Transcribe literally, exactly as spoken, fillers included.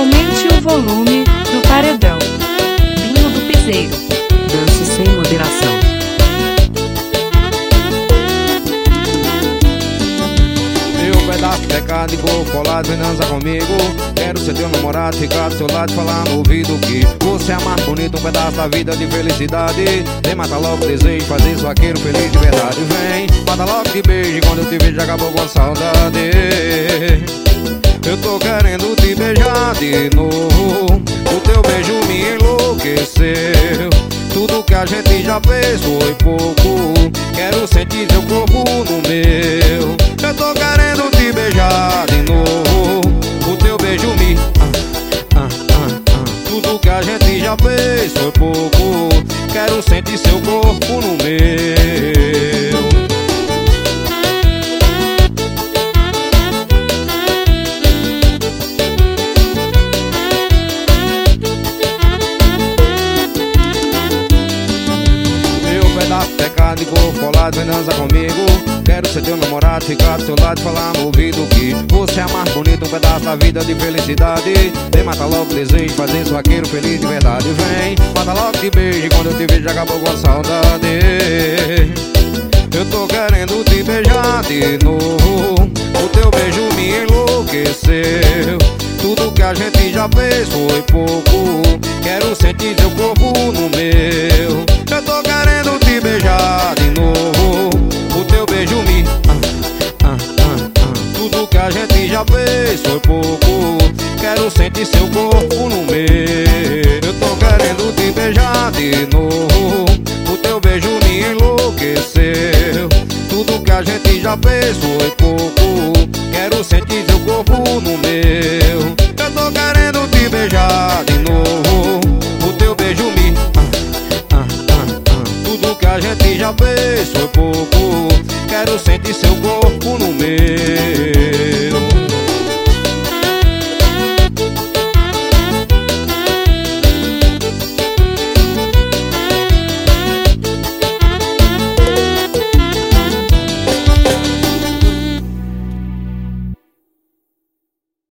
Aumente o volume do paredão. Binho do Piseiro. Dance sem moderação. Meu pedaço de pecado e corpo colado, vem dançar comigo. Quero ser teu namorado, ficar do seu lado e falar no ouvido que você é mais bonito, um pedaço da vida de felicidade. Vem matar logo o desejo, fazer isso aquilo feliz de verdade. Vem, mata logo de beijo, e quando eu te vejo já acabou com a saudade. Eu tô querendo te beijar de novo, o teu beijo me enlouqueceu. Tudo que a gente já fez foi pouco, quero sentir teu corpo no meu. Eu tô querendo te beijar de novo, o teu beijo me... Ah, ah, ah, ah. Tudo que a gente já fez foi pouco, quero sentir seu corpo no meu. Pecado e corpo colado, vem dançar comigo. Quero ser teu namorado, ficar do seu lado e falar no ouvido que você é mais bonito, um pedaço da vida de felicidade. Vem matar logo o desejo, fazer isso aquilo feliz de verdade. Vem, mata logo de beijo, e quando eu te vejo já acabou com a saudade. Eu tô querendo te beijar de novo, o teu beijo me enlouqueceu. Tudo que a gente já fez foi pouco, quero sentir teu corpo no meu. Eu tô querendo te beijar de novo, o teu beijo me... Ah, ah, ah, ah. Tudo que a gente já fez foi pouco, quero sentir seu corpo no meu. Eu tô querendo te beijar de novo, o teu beijo me enlouqueceu. Tudo que a gente já fez foi pouco, quero sentir seu corpo no meu. Eu tô querendo te beijar de novo, o teu beijo me... Ah, ah, ah, ah. Tudo que a gente já fez foi pouco, quero sentir seu